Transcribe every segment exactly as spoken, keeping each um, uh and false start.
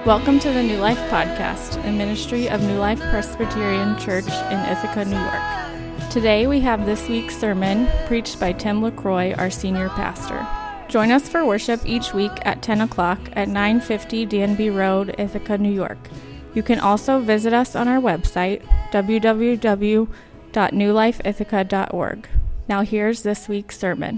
Welcome to the New Life Podcast, a ministry of New Life Presbyterian Church in Ithaca, New York. Today we have this week's sermon preached by Tim LaCroix, our senior pastor. Join us for worship each week at ten o'clock at nine fifty D N B Road, Ithaca, New York. You can also visit us on our website, w w w dot new life ithaca dot org. Now here's this week's sermon.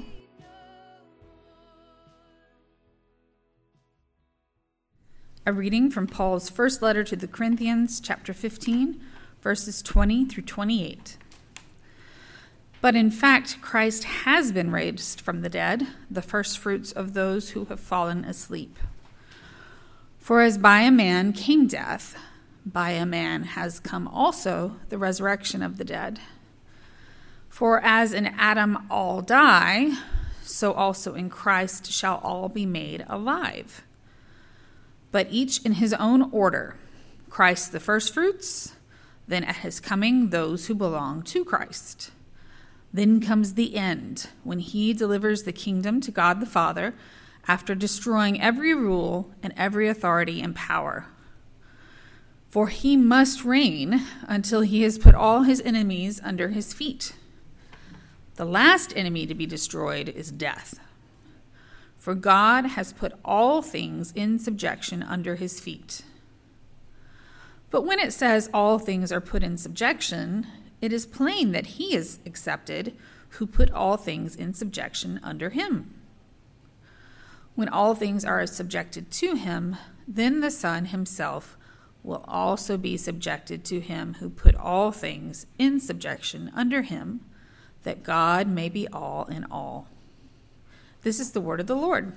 A reading from Paul's first letter to the Corinthians, chapter fifteen, verses twenty through twenty-eight. But in fact, Christ has been raised from the dead, the firstfruits of those who have fallen asleep. For as by a man came death, by a man has come also the resurrection of the dead. For as in Adam all die, so also in Christ shall all be made alive. But each in his own order, Christ the firstfruits, then at his coming those who belong to Christ. Then comes the end, when he delivers the kingdom to God the Father, after destroying every rule and every authority and power. For he must reign until he has put all his enemies under his feet. The last enemy to be destroyed is death. For God has put all things in subjection under his feet. But when it says all things are put in subjection, it is plain that he is accepted who put all things in subjection under him. When all things are subjected to him, then the Son himself will also be subjected to him who put all things in subjection under him, that God may be all in all. This is the word of the Lord.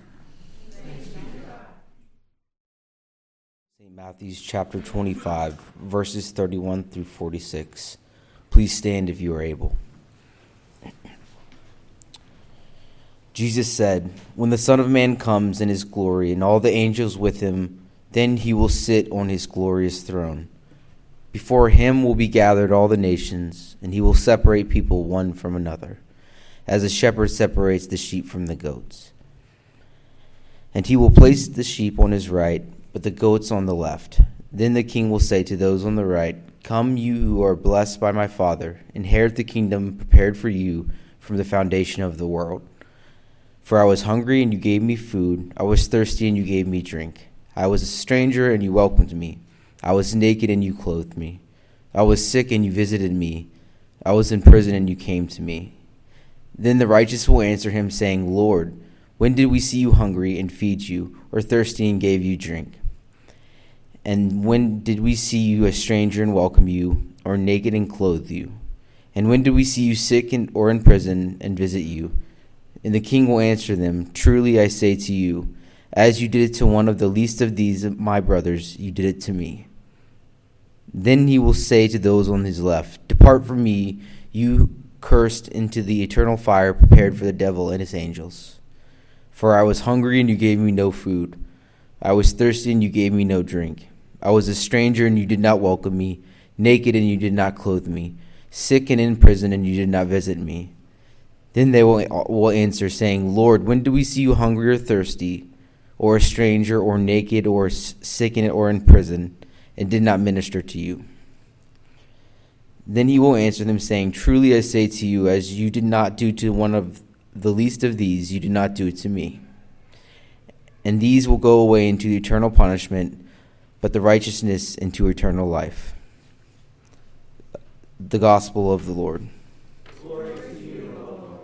Saint Matthew's chapter twenty-five, verses thirty-one through forty-six. Please stand if you are able. Jesus said, "When the Son of Man comes in his glory and all the angels with him, then he will sit on his glorious throne. Before him will be gathered all the nations, and he will separate people one from another, as a shepherd separates the sheep from the goats. And he will place the sheep on his right, but the goats on the left. Then the king will say to those on the right, 'Come, you who are blessed by my Father, inherit the kingdom prepared for you from the foundation of the world. For I was hungry, and you gave me food. I was thirsty, and you gave me drink. I was a stranger, and you welcomed me. I was naked, and you clothed me. I was sick, and you visited me. I was in prison, and you came to me.' Then the righteous will answer him, saying, 'Lord, when did we see you hungry and feed you, or thirsty and gave you drink? And when did we see you a stranger and welcome you, or naked and clothe you? And when did we see you sick and, or in prison and visit you?' And the king will answer them, 'Truly I say to you, as you did it to one of the least of these my brothers, you did it to me.' Then he will say to those on his left, 'Depart from me, you cursed, into the eternal fire prepared for the devil and his angels. For I was hungry, and you gave me no food. I was thirsty, and you gave me no drink. I was a stranger, and you did not welcome me, naked, and you did not clothe me, sick and in prison, and you did not visit me.' Then they will, will answer, saying, 'Lord, when did we see you hungry or thirsty, or a stranger, or naked, or sick, or in prison, and did not minister to you?' Then he will answer them, saying, 'Truly I say to you, as you did not do to one of the least of these, you did not do it to me.' And these will go away into eternal punishment, but the righteousness into eternal life." The Gospel of the Lord. Glory to you, O Lord.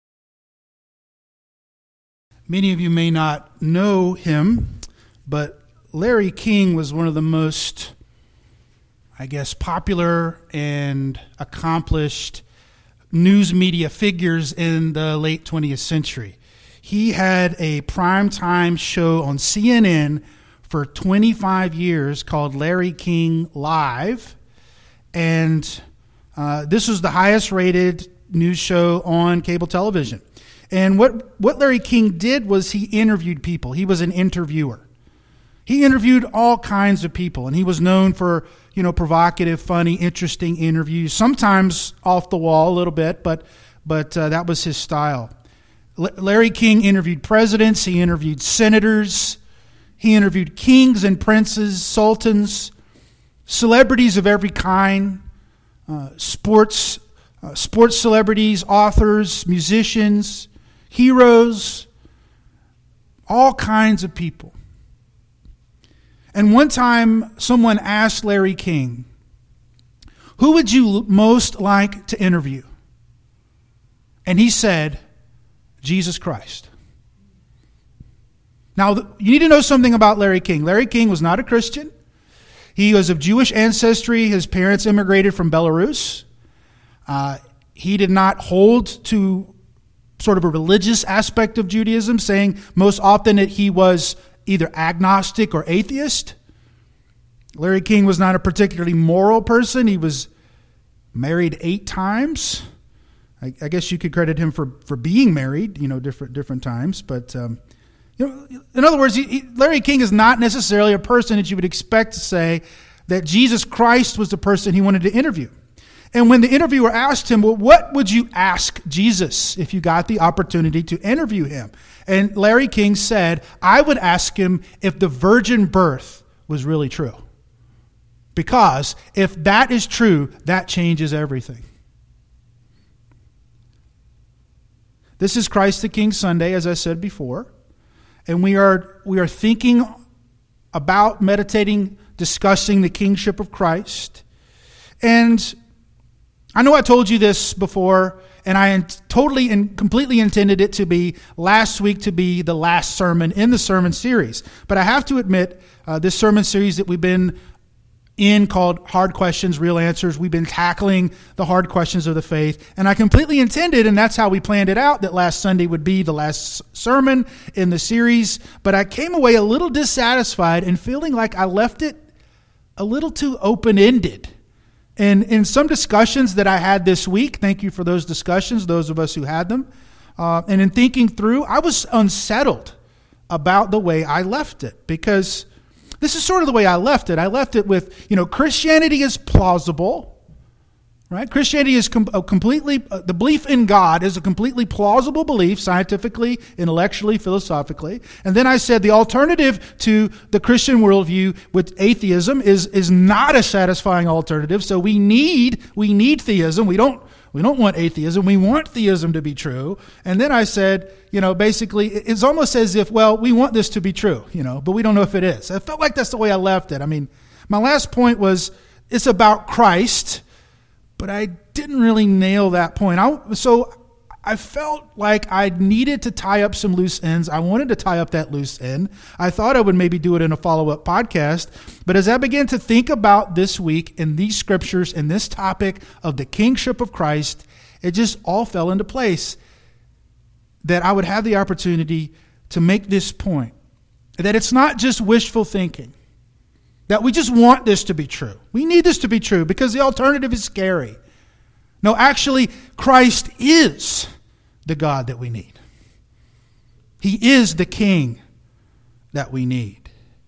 Many of you may not know him, but Larry King was one of the most, I guess, popular and accomplished news media figures in the late twentieth century. He had a primetime show on C N N for twenty-five years called Larry King Live, and uh, this was the highest rated news show on cable television. And what, what Larry King did was he interviewed people. He was an interviewer. He interviewed all kinds of people, and he was known for, you know, provocative, funny, interesting interviews, sometimes off the wall a little bit, but but uh, that was his style. L- Larry King interviewed presidents. He interviewed senators. He interviewed kings and princes, sultans, celebrities of every kind, uh, sports, uh, sports celebrities, authors, musicians, heroes, all kinds of people. And one time, someone asked Larry King, "Who would you most like to interview?" And he said, "Jesus Christ." Now, you need to know something about Larry King. Larry King was not a Christian. He was of Jewish ancestry. His parents immigrated from Belarus. Uh, he did not hold to sort of a religious aspect of Judaism, saying most often that he was either agnostic or atheist. Larry King was not a particularly moral person. He was married eight times. I, I guess you could credit him for, for being married, you know, different different times. But um, you know, in other words, he, he, Larry King is not necessarily a person that you would expect to say that Jesus Christ was the person he wanted to interview. And when the interviewer asked him, "Well, what would you ask Jesus if you got the opportunity to interview him?" And Larry King said, "I would ask him if the virgin birth was really true. Because if that is true, that changes everything." This is Christ the King Sunday, as I said before. And we are we are thinking about, meditating, discussing the kingship of Christ. And I know I told you this before, and I totally and completely intended it to be last week to be the last sermon in the sermon series. But I have to admit, uh, this sermon series that we've been in called Hard Questions, Real Answers, we've been tackling the hard questions of the faith. And I completely intended, and that's how we planned it out, that last Sunday would be the last sermon in the series. But I came away a little dissatisfied and feeling like I left it a little too open-ended. And in some discussions that I had this week, thank you for those discussions, those of us who had them, uh, and in thinking through, I was unsettled about the way I left it, because this is sort of the way I left it. I left it with, you know, Christianity is plausible, right? Christianity is com- a completely, uh, the belief in God is a completely plausible belief, scientifically, intellectually, philosophically. And then I said the alternative to the Christian worldview with atheism is, is not a satisfying alternative. So we need, we need theism. We don't, we don't want atheism. We want theism to be true. And then I said, you know, basically, it's almost as if, well, we want this to be true, you know, but we don't know if it is. I felt like that's the way I left it. I mean, my last point was it's about Christ, but I didn't really nail that point. I, so I felt like I needed to tie up some loose ends. I wanted to tie up that loose end. I thought I would maybe do it in a follow-up podcast. But as I began to think about this week and these scriptures and this topic of the kingship of Christ, it just all fell into place that I would have the opportunity to make this point, that it's not just wishful thinking, that we just want this to be true. We need this to be true because the alternative is scary. No, actually, Christ is the God that we need. He is the King that we need.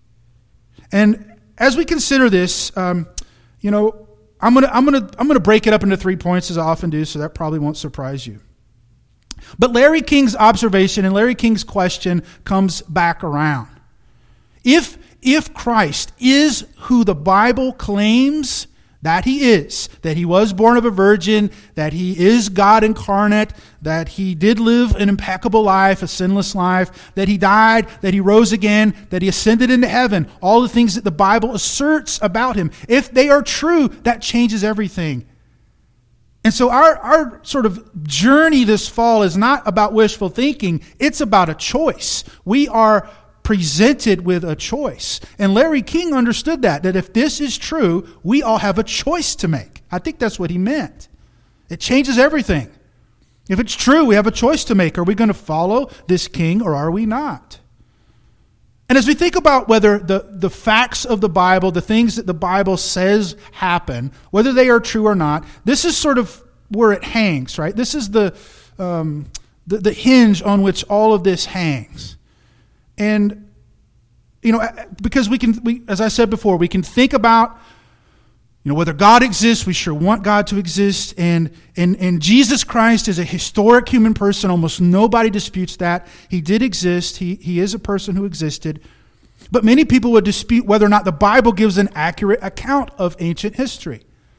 And as we consider this, um, you know, I'm gonna I'm gonna I'm gonna break it up into three points as I often do, so that probably won't surprise you. But Larry King's observation and Larry King's question comes back around. If if Christ is who the Bible claims that he is, that he was born of a virgin, that he is God incarnate, that he did live an impeccable life, a sinless life, that he died, that he rose again, that he ascended into heaven, all the things that the Bible asserts about him, if they are true, that changes everything. And so our, our sort of journey this fall is not about wishful thinking, it's about a choice. We are presented with a choice. And Larry King understood that, that if this is true, we all have a choice to make. I think that's what he meant. It changes everything. If it's true, we have a choice to make. Are we going to follow this king or are we not? And as we think about whether the, the facts of the Bible, the things that the Bible says happen, whether they are true or not, this is sort of where it hangs, right? This is the, um, the, the hinge on which all of this hangs. And, you know, because we can, we, as I said before, we can think about, you know, whether God exists, we sure want God to exist. And, and, and Jesus Christ is a historic human person. Almost nobody disputes that. He did exist. He, he is a person who existed. But many people would dispute whether or not the Bible gives an accurate account of ancient history.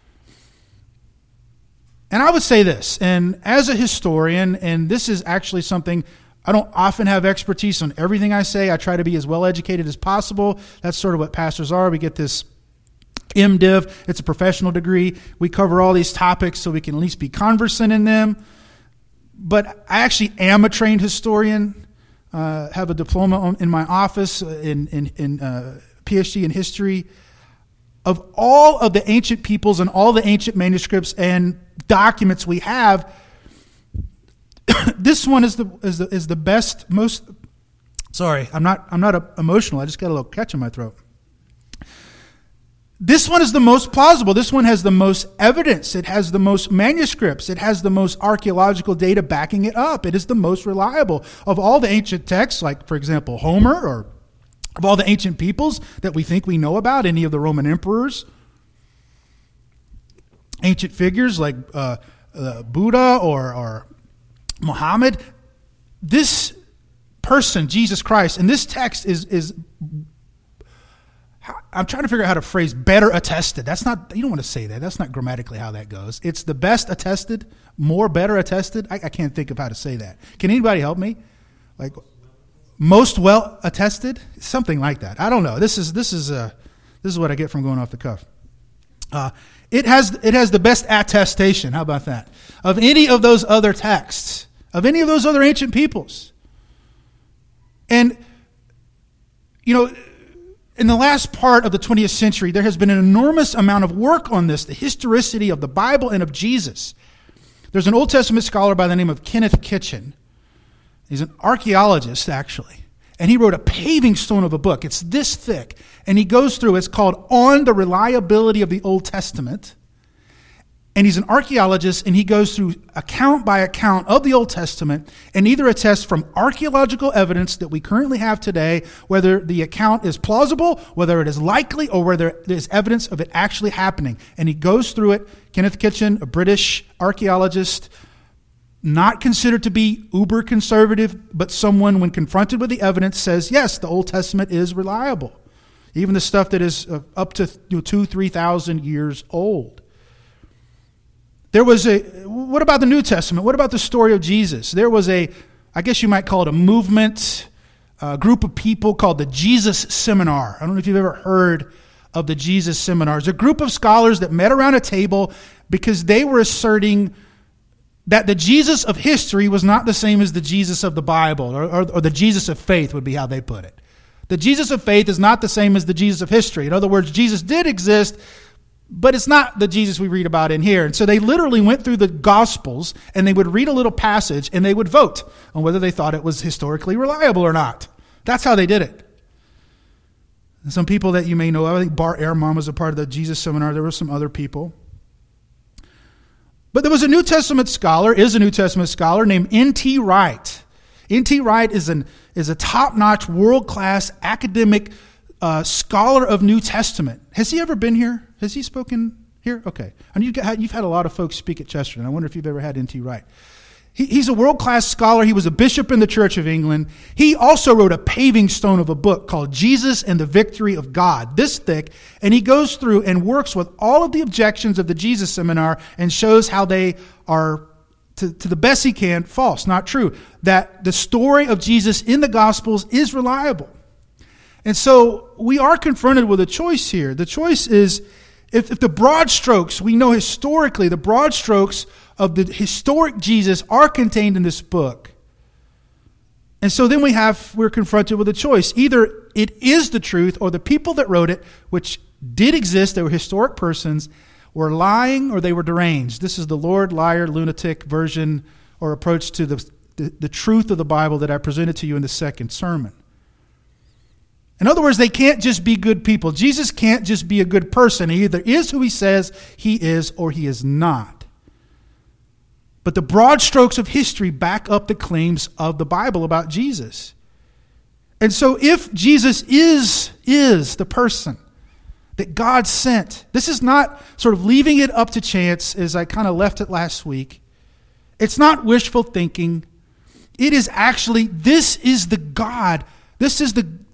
And I would say this, and as a historian, and this is actually something, I don't often have expertise on everything I say. I try to be as well educated as possible. That's sort of what pastors are. We get this MDiv. It's a professional degree. We cover all these topics so we can at least be conversant in them. But I actually am a trained historian. Uh, have a diploma in my office in, in, in uh, P H D in history. Of all of the ancient peoples and all the ancient manuscripts and documents we have, this one is the is the is the best, most. Sorry, I'm not I'm not emotional. I just got a little catch in my throat. This one is the most plausible. This one has the most evidence. It has the most manuscripts. It has the most archaeological data backing it up. It is the most reliable of all the ancient texts, like, for example, Homer, or of all the ancient peoples that we think we know about, any of the Roman emperors. Ancient figures like uh, uh, Buddha or, or Muhammad. This person, Jesus Christ, and this text is is. I'm trying to figure out how to phrase better attested. That's not, you don't want to say that. That's not grammatically how that goes. It's the best attested, more better attested. I, I can't think of how to say that. Can anybody help me? Like, most well attested? Something like that. I don't know. This is this is uh, this is what I get from going off the cuff. Uh, it has it has the best attestation. How about that? Of any of those other texts, of any of those other ancient peoples. And, you know, in the last part of the twentieth century, there has been an enormous amount of work on this, the historicity of the Bible and of Jesus. There's an Old Testament scholar by the name of Kenneth Kitchen. He's an archaeologist, actually. And he wrote a paving stone of a book. It's this thick. And he goes through, it's called On the Reliability of the Old Testament. And he's an archaeologist, and he goes through account by account of the Old Testament and either attests from archaeological evidence that we currently have today, whether the account is plausible, whether it is likely, or whether there's evidence of it actually happening. And he goes through it. Kenneth Kitchen, a British archaeologist, not considered to be uber conservative, but someone, when confronted with the evidence, says, yes, the Old Testament is reliable. Even the stuff that is uh, up to you know, two, three thousand years old. There was a, what about the New Testament? What about the story of Jesus? There was a, I guess you might call it a movement, a group of people called the Jesus Seminar. I don't know if you've ever heard of the Jesus Seminars. A group of scholars that met around a table because they were asserting that the Jesus of history was not the same as the Jesus of the Bible, or, or, or the Jesus of faith would be how they put it. The Jesus of faith is not the same as the Jesus of history. In other words, Jesus did exist, but it's not the Jesus we read about in here. And so they literally went through the Gospels and they would read a little passage and they would vote on whether they thought it was historically reliable or not. That's how they did it. And some people that you may know, I think Bart Ehrman was a part of the Jesus Seminar. There were some other people. But there was a New Testament scholar, is a New Testament scholar named N T Wright. N T Wright is, an, is a top-notch, world-class academic uh, scholar of New Testament. Has he ever been here? Has he spoken here? Okay. And you've, got, you've had a lot of folks speak at Chesterton. I wonder if you've ever had N T Wright. He, he's a world-class scholar. He was a bishop in the Church of England. He also wrote a paving stone of a book called Jesus and the Victory of God, this thick. And he goes through and works with all of the objections of the Jesus Seminar and shows how they are, to, to the best he can, false, not true. That the story of Jesus in the Gospels is reliable. And so we are confronted with a choice here. The choice is, If, if the broad strokes, we know historically, the broad strokes of the historic Jesus are contained in this book. And so then we have, we're confronted with a choice. Either it is the truth, or the people that wrote it, which did exist, they were historic persons, were lying or they were deranged. This is the Lord, liar, lunatic version or approach to the, the, the truth of the Bible that I presented to you in the second sermon. In other words, they can't just be good people. Jesus can't just be a good person. He either is who he says he is or he is not. But the broad strokes of history back up the claims of the Bible about Jesus. And so if Jesus is, is the person that God sent, this is not sort of leaving it up to chance as I kind of left it last week. It's not wishful thinking. It is actually, this is the God, this is the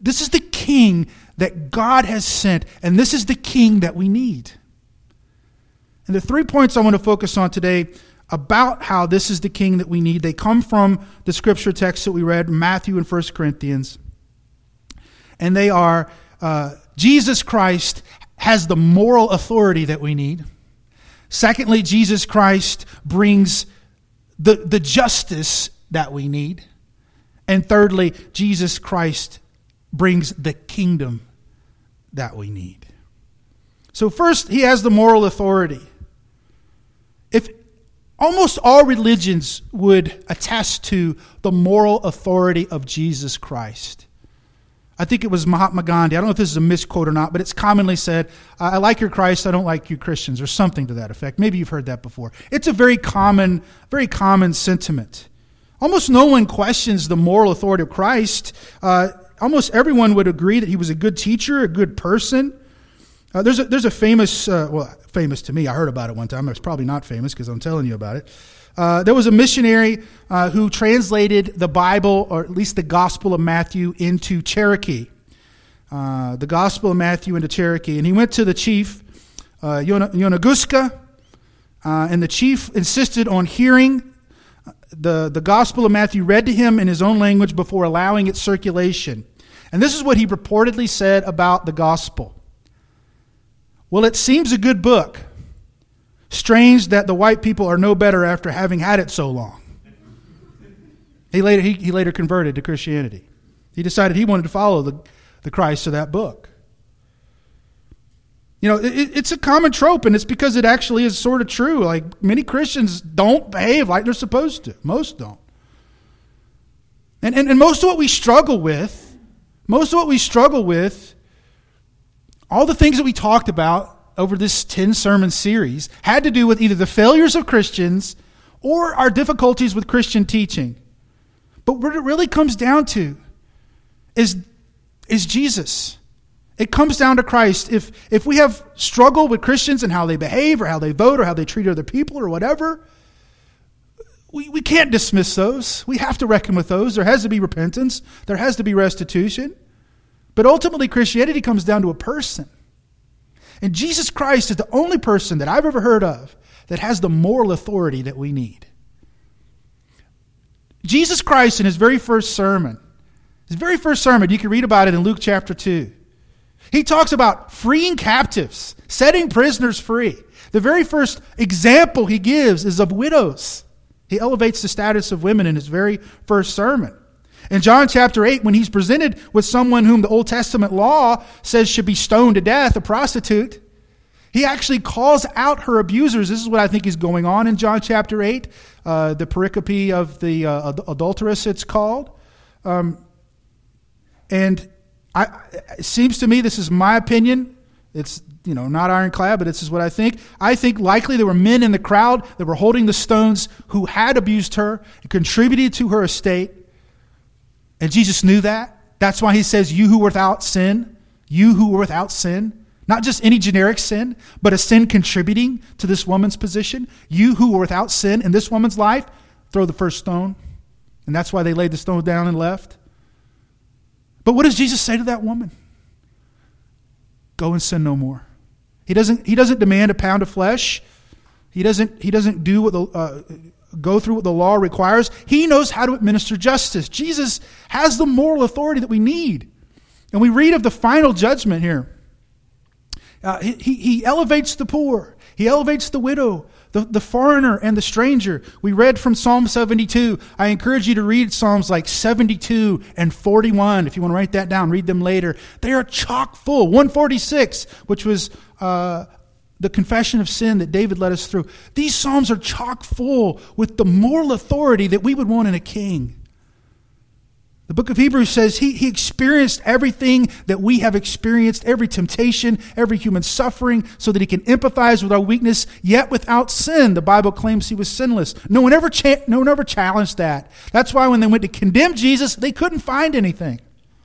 this is the king that God has sent, and this is the king that we need. And the three points I want to focus on today about how this is the king that we need, they come from the scripture text that we read, Matthew and First Corinthians. And they are, uh, Jesus Christ has the moral authority that we need. Secondly, Jesus Christ brings the, the justice that we need. And thirdly, Jesus Christ brings the kingdom that we need. So first, he has the moral authority. If almost all religions would attest to the moral authority of Jesus Christ. I think it was Mahatma Gandhi. I don't know if this is a misquote or not, but it's commonly said, I like your Christ, I don't like you Christians, or something to that effect. Maybe you've heard that before. It's a very common, very common sentiment. Almost no one questions the moral authority of Christ. Uh, almost everyone would agree that he was a good teacher, a good person. Uh, there's a, there's a famous, uh, well, famous to me, I heard about it one time. It's probably not famous because I'm telling you about it. Uh, there was a missionary uh, who translated the Bible, or at least the Gospel of Matthew, into Cherokee. Uh, the Gospel of Matthew into Cherokee. And he went to the chief, uh, Yonaguska, uh, and the chief insisted on hearing the, the Gospel of Matthew read to him in his own language before allowing its circulation. And this is what he reportedly said about the Gospel. Well, it seems a good book. Strange that the white people are no better after having had it so long. He later, he, he later converted to Christianity. He decided he wanted to follow the, the Christ of that book. You know, it, it's a common trope, and it's because it actually is sort of true. Like, many Christians don't behave like they're supposed to. Most don't. And, and, and most of what we struggle with, most of what we struggle with, all the things that we talked about over this ten-sermon series had to do with either the failures of Christians or our difficulties with Christian teaching. But what it really comes down to is, is Jesus. It comes down to Christ. If, if we have struggled with Christians and how they behave or how they vote or how they treat other people or whatever, we, we can't dismiss those. We have to reckon with those. There has to be repentance. There has to be restitution. But ultimately, Christianity comes down to a person. And Jesus Christ is the only person that I've ever heard of that has the moral authority that we need. Jesus Christ, in his very first sermon, his very first sermon, you can read about it in Luke chapter two. He talks about freeing captives, setting prisoners free. The very first example he gives is of widows. He elevates the status of women in his very first sermon. In John chapter eight, when he's presented with someone whom the Old Testament law says should be stoned to death, a prostitute, he actually calls out her abusers. This is what I think is going on in John chapter eight, uh, the pericope of the uh, adulteress, it's called. Um, and I, it seems to me, this is my opinion, it's you know not ironclad, but this is what I think. I think likely there were men in the crowd that were holding the stones who had abused her and contributed to her estate. And Jesus knew that. That's why he says, you who were without sin, you who were without sin, not just any generic sin, but a sin contributing to this woman's position. You who were without sin in this woman's life, throw the first stone. And that's why they laid the stone down and left. But what does Jesus say to that woman? Go and sin no more. He doesn't, he doesn't demand a pound of flesh. He doesn't, he doesn't do what the... Uh, go through what the law requires. He knows how to administer justice. Jesus has the moral authority that we need. And we read of the final judgment here. Uh, he, he elevates the poor. He elevates the widow, the, the foreigner, and the stranger. We read from Psalm seventy-two. I encourage you to read Psalms like seventy-two and forty-one. If you want to write that down, read them later. They are chock full. one forty-six, which was... Uh, the confession of sin that David led us through. These Psalms are chock full with the moral authority that we would want in a king. The book of Hebrews says he, he experienced everything that we have experienced, every temptation, every human suffering, so that he can empathize with our weakness, yet without sin. The Bible claims he was sinless. No one ever, cha- no one ever challenged that. That's why when they went to condemn Jesus, they couldn't find anything.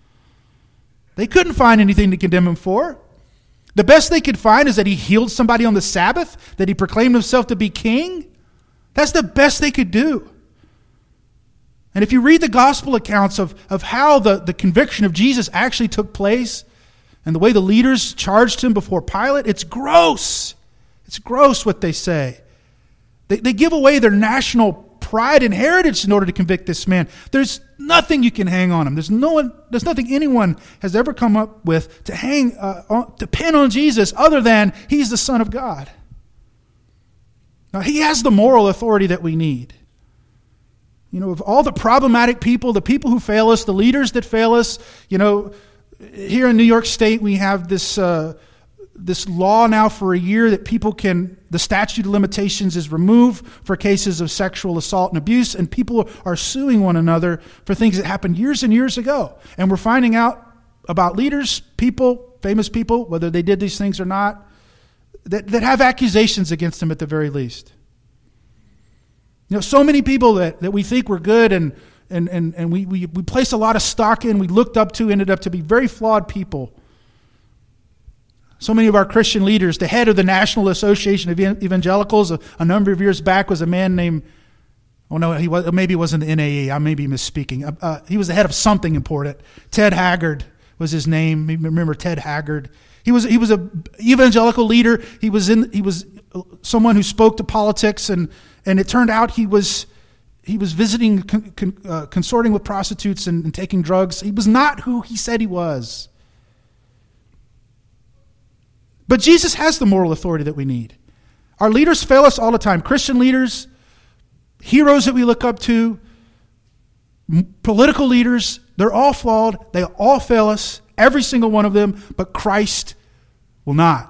They couldn't find anything to condemn him for. The best they could find is that he healed somebody on the Sabbath, that he proclaimed himself to be king. That's the best they could do. And if you read the gospel accounts of, of how the, the conviction of Jesus actually took place and the way the leaders charged him before Pilate, it's gross. It's gross what they say. They, they give away their national pride and heritage in order to convict this man. There's nothing you can hang on him. There's no one. There's nothing anyone has ever come up with to hang uh, on, to pin on Jesus other than he's the Son of God. Now, he has the moral authority that we need. You know, of all the problematic people, the people who fail us, the leaders that fail us, you know, here in New York State we have this uh, this law now for a year that people can, the statute of limitations is removed for cases of sexual assault and abuse, and people are suing one another for things that happened years and years ago. And we're finding out about leaders, people, famous people, whether they did these things or not, that, that have accusations against them at the very least. You know, so many people that, that we think were good and and, and, and we, we, we placed a lot of stock in, we looked up to, ended up to be very flawed people. So many of our Christian leaders, the head of the National Association of Evangelicals a, a number of years back was a man named, oh no, he was, maybe it wasn't the N A E, I may be misspeaking. Uh, uh, he was the head of something important. Ted Haggard was his name. Remember Ted Haggard? He was he was a evangelical leader. He was in he was someone who spoke to politics, and and it turned out he was he was visiting, con, con, uh, consorting with prostitutes and, and taking drugs. He was not who he said he was. But Jesus has the moral authority that we need. Our leaders fail us all the time. Christian leaders, heroes that we look up to, m- political leaders, they're all flawed. They all fail us, every single one of them, but Christ will not.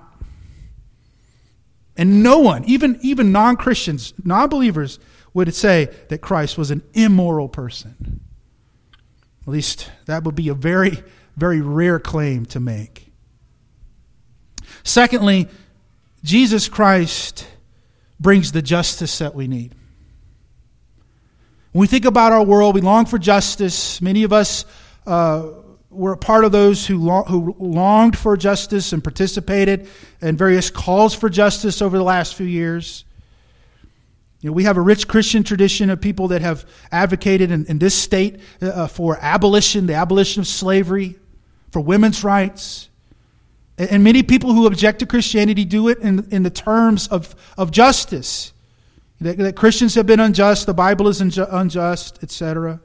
And no one, even, even non-Christians, non-believers, would say that Christ was an immoral person. At least that would be a very, very rare claim to make. Secondly, Jesus Christ brings the justice that we need. When we think about our world, we long for justice. Many of us uh, were a part of those who, lo- who longed for justice and participated in various calls for justice over the last few years. You know, we have a rich Christian tradition of people that have advocated in, in this state uh, for abolition, the abolition of slavery, for women's rights. And many people who object to Christianity do it in, in the terms of, of justice. That, that Christians have been unjust, the Bible is unju- unjust, et cetera.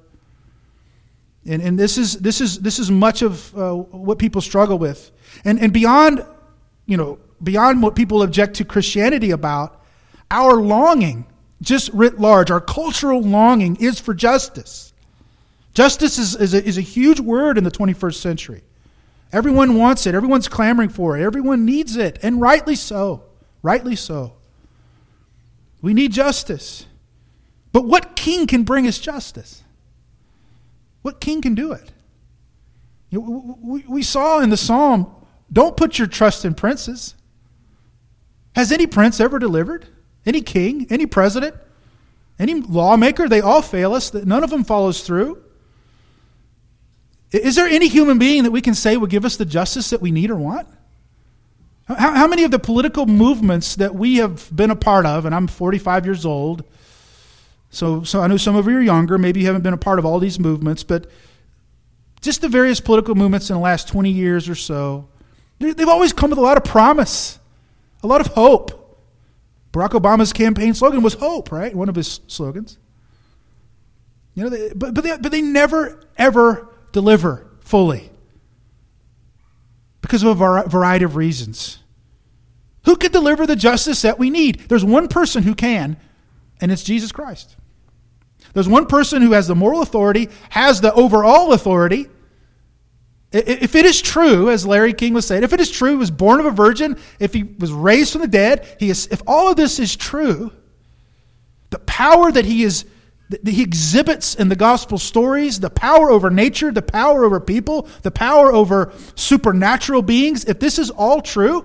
And, and this is this is this is much of uh, what people struggle with. And and beyond, you know, beyond what people object to Christianity about, our longing, just writ large, our cultural longing is for justice. Justice is, is, a, is a huge word in the twenty-first century. Everyone wants it. Everyone's clamoring for it. Everyone needs it, and rightly so. Rightly so. We need justice. But what king can bring us justice? What king can do it? You know, we, we saw in the psalm, don't put your trust in princes. Has any prince ever delivered? Any king? Any president? Any lawmaker? They all fail us. None of them follows through. Is there any human being that we can say will give us the justice that we need or want? How, how many of the political movements that we have been a part of, and I'm forty-five years old, so, so I know some of you are younger, maybe you haven't been a part of all these movements, but just the various political movements in the last twenty years or so, they've always come with a lot of promise, a lot of hope. Barack Obama's campaign slogan was hope, right? One of his slogans. You know, they, but, but, they, but they never, ever deliver fully because of a variety of reasons. Who could deliver the justice that we need? There's one person who can, and it's Jesus Christ. There's one person who has the moral authority, has the overall authority. If it is true, as Larry King was saying, if it is true, he was born of a virgin, if he was raised from the dead, he is, if all of this is true, the power that he is that he exhibits in the gospel stories, the power over nature, the power over people, the power over supernatural beings, if this is all true,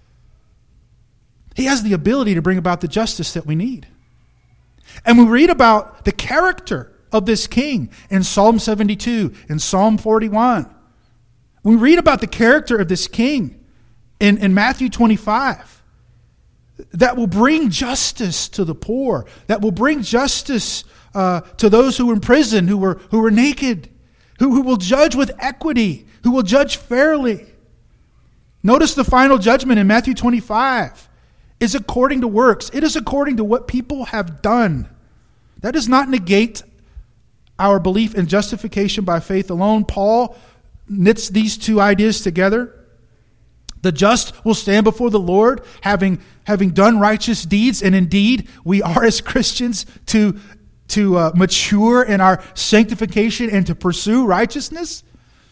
he has the ability to bring about the justice that we need. And we read about the character of this king in Psalm seventy-two, in Psalm forty-one. We read about the character of this king in, in Matthew twenty-five that will bring justice to the poor, that will bring justice uh, to those who were in prison, who were, who were naked, who, who will judge with equity, who will judge fairly. Notice the final judgment in Matthew twenty-five is according to works. It is according to what people have done. That does not negate our belief in justification by faith alone. Paul knits these two ideas together. The just will stand before the Lord having, having done righteous deeds, and indeed we are as Christians to, to uh, mature in our sanctification and to pursue righteousness.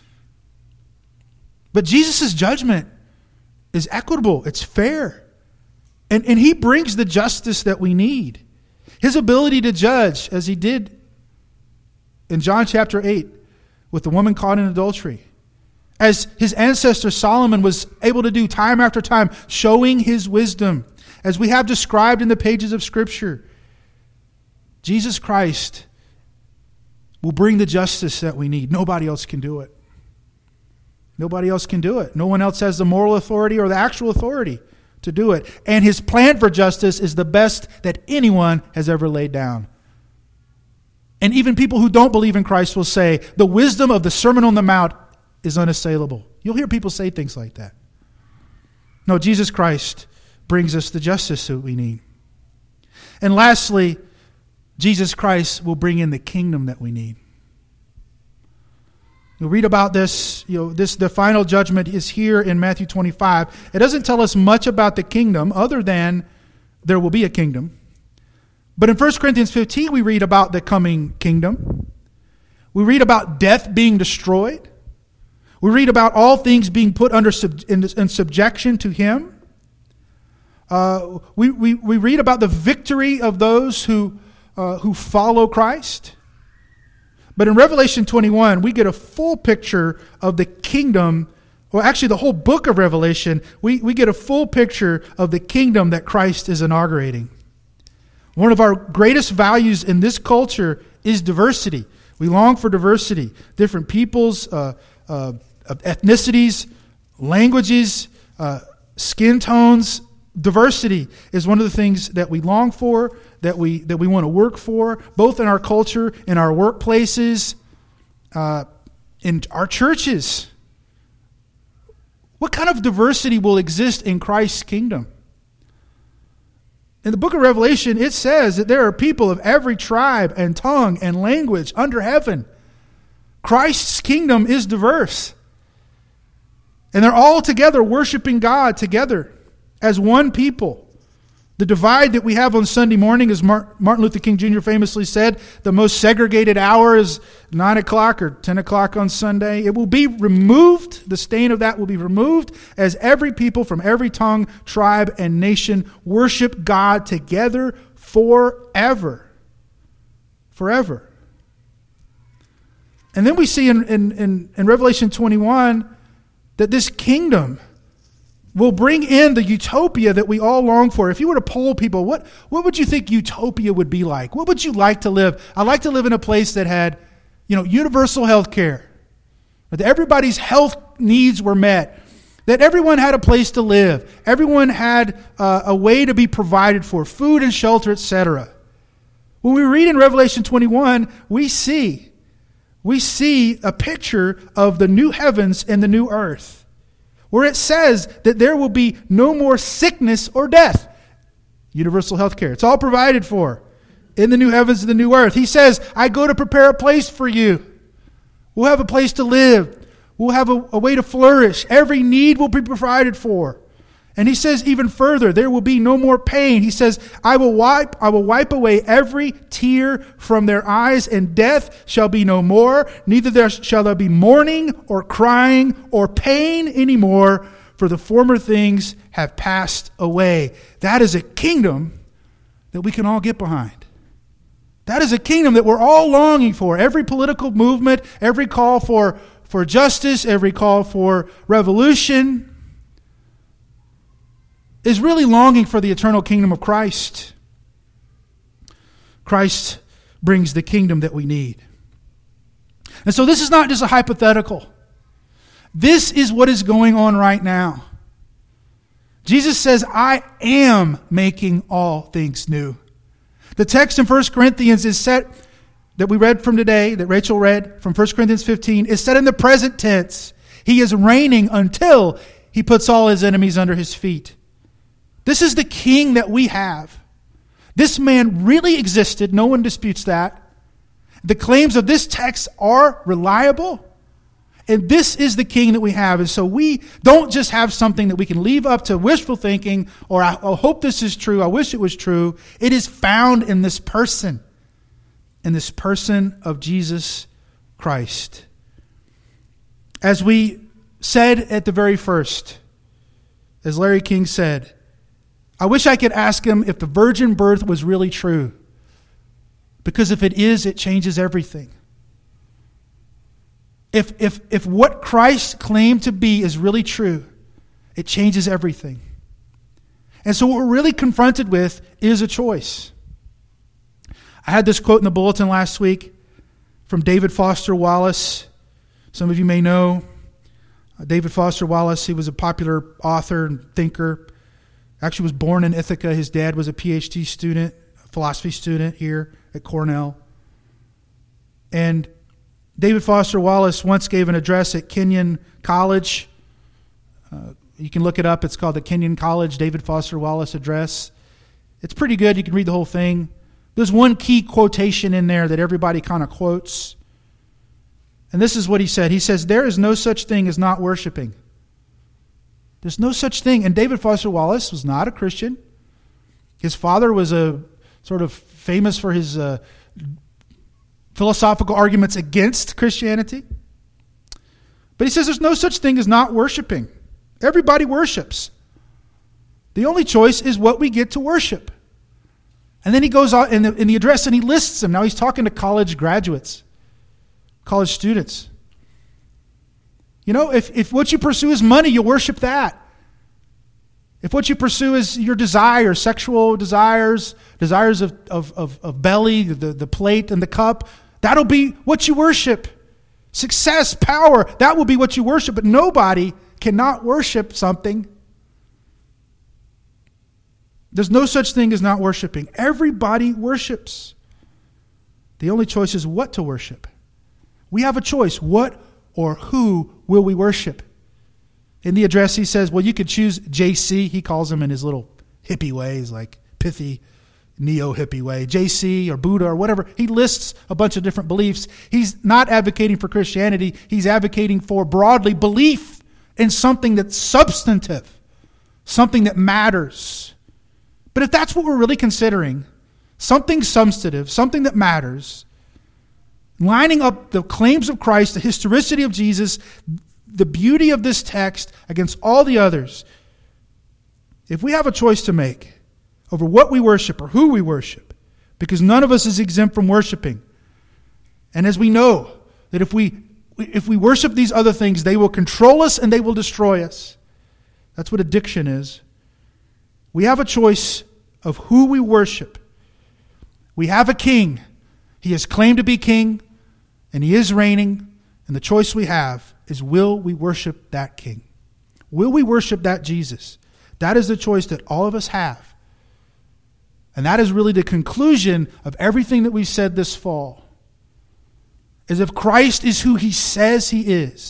But Jesus' judgment is equitable, it's fair, and, and he brings the justice that we need. His ability to judge, as he did in John chapter eight with the woman caught in adultery, as his ancestor Solomon was able to do time after time, showing his wisdom, as we have described in the pages of Scripture. Jesus Christ will bring the justice that we need. Nobody else can do it. Nobody else can do it. No one else has the moral authority or the actual authority to do it. And his plan for justice is the best that anyone has ever laid down. And even people who don't believe in Christ will say, the wisdom of the Sermon on the Mount is unassailable. You'll hear people say things like that. No, Jesus Christ brings us the justice that we need. And lastly, Jesus Christ will bring in the kingdom that we need. You'll read about this, you know, this the final judgment is here in Matthew twenty-five. It doesn't tell us much about the kingdom other than there will be a kingdom. But in First Corinthians fifteen, we read about the coming kingdom. We read about death being destroyed. We read about all things being put under sub, in, in subjection to him. Uh, we, we, we read about the victory of those who, uh, who follow Christ. But in Revelation twenty-one, we get a full picture of the kingdom. Well, actually, the whole book of Revelation, we, we get a full picture of the kingdom that Christ is inaugurating. One of our greatest values in this culture is diversity. We long for diversity. Different peoples, uh, uh, ethnicities, languages, uh, skin tones. Diversity is one of the things that we long for, that we that we want to work for, both in our culture, in our workplaces, uh, in our churches. What kind of diversity will exist in Christ's kingdom? In the book of Revelation, it says that there are people of every tribe and tongue and language under heaven. Christ's kingdom is diverse. And they're all together worshiping God together as one people. The divide that we have on Sunday morning, as Martin Luther King Junior famously said, the most segregated hour is nine o'clock or ten o'clock on Sunday. It will be removed. The stain of that will be removed as every people from every tongue, tribe, and nation worship God together forever. Forever. And then we see in, in, in, in Revelation twenty-one that this kingdom will bring in the utopia that we all long for. If you were to poll people, what, what would you think utopia would be like? What would you like to live? I'd like to live in a place that had, you know, universal health care, that everybody's health needs were met, that everyone had a place to live, everyone had uh, a way to be provided for, food and shelter, et cetera. When we read in Revelation twenty-one, we see, we see a picture of the new heavens and the new earth, where it says that there will be no more sickness or death. Universal health care. It's all provided for in the new heavens and the new earth. He says, I go to prepare a place for you. We'll have a place to live. We'll have a, a way to flourish. Every need will be provided for. And he says even further, there will be no more pain. He says, I will wipe, I will wipe away every tear from their eyes, and death shall be no more. Neither there shall there be mourning or crying or pain anymore, for the former things have passed away. That is a kingdom that we can all get behind. That is a kingdom that we're all longing for. Every political movement, every call for, for justice, every call for revolution is really longing for the eternal kingdom of Christ. Christ brings the kingdom that we need. And so this is not just a hypothetical. This is what is going on right now. Jesus says, I am making all things new. The text in First Corinthians is set that we read from today, that Rachel read from First Corinthians fifteen, is said in the present tense. He is reigning until he puts all his enemies under his feet. This is the king that we have. This man really existed. No one disputes that. The claims of this text are reliable. And this is the king that we have. And so we don't just have something that we can leave up to wishful thinking, or I, I hope this is true, I wish it was true. It is found in this person, in this person of Jesus Christ. As we said at the very first, as Larry King said, I wish I could ask him if the virgin birth was really true. Because if it is, it changes everything. If, if, if what Christ claimed to be is really true, it changes everything. And so what we're really confronted with is a choice. I had this quote in the bulletin last week from David Foster Wallace. Some of you may know uh, David Foster Wallace. He was a popular author and thinker. Actually was born in Ithaca. His dad was a P H D student, a philosophy student here at Cornell. And David Foster Wallace once gave an address at Kenyon College. Uh, you can look it up. It's called the Kenyon College David Foster Wallace Address. It's pretty good. You can read the whole thing. There's one key quotation in there that everybody kind of quotes. And this is what he said. He says, there is no such thing as not worshiping. There's no such thing. And David Foster Wallace was not a Christian. His father was a sort of famous for his uh, philosophical arguments against Christianity. But he says there's no such thing as not worshiping. Everybody worships. The only choice is what we get to worship. And then he goes on in the, in the address and he lists them. Now he's talking to college graduates, college students. You know, if, if what you pursue is money, you'll worship that. If what you pursue is your desire, sexual desires, desires of, of, of, of belly, the, the plate and the cup, that'll be what you worship. Success, power, that will be what you worship. But nobody cannot worship something. There's no such thing as not worshiping. Everybody worships. The only choice is what to worship. We have a choice. What or who will we worship? In the address, he says, well, you could choose J C. He calls him in his little hippie way, his like pithy, neo-hippie way. J C or Buddha or whatever. He lists a bunch of different beliefs. He's not advocating for Christianity. He's advocating for broadly belief in something that's substantive, something that matters. But if that's what we're really considering, something substantive, something that matters, lining up the claims of Christ, the historicity of Jesus, the beauty of this text against all the others, if we have a choice to make over what we worship or who we worship, because none of us is exempt from worshiping, and as we know that if we if we worship these other things, they will control us and they will destroy us. That's what addiction is. We have a choice of who we worship. We have a king. He has claimed to be king, and he is reigning, and the choice we have is, will we worship that king? Will we worship that Jesus? That is the choice that all of us have. And that is really the conclusion of everything that we've said this fall. Is if Christ is who he says he is,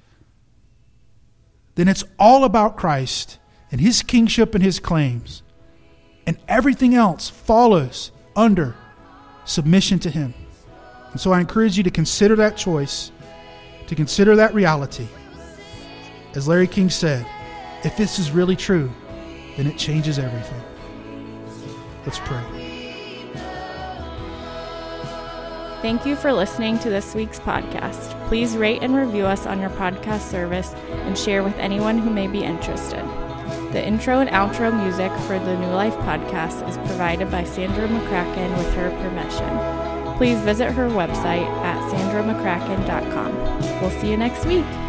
then it's all about Christ and his kingship and his claims. And everything else follows under submission to him. And so I encourage you to consider that choice, to consider that reality. As Larry King said, if this is really true, then it changes everything. Let's pray. Thank you for listening to this week's podcast. Please rate and review us on your podcast service and share with anyone who may be interested. The intro and outro music for the New Life podcast is provided by Sandra McCracken with her permission. Please visit her website at sandra mccracken dot com. We'll see you next week.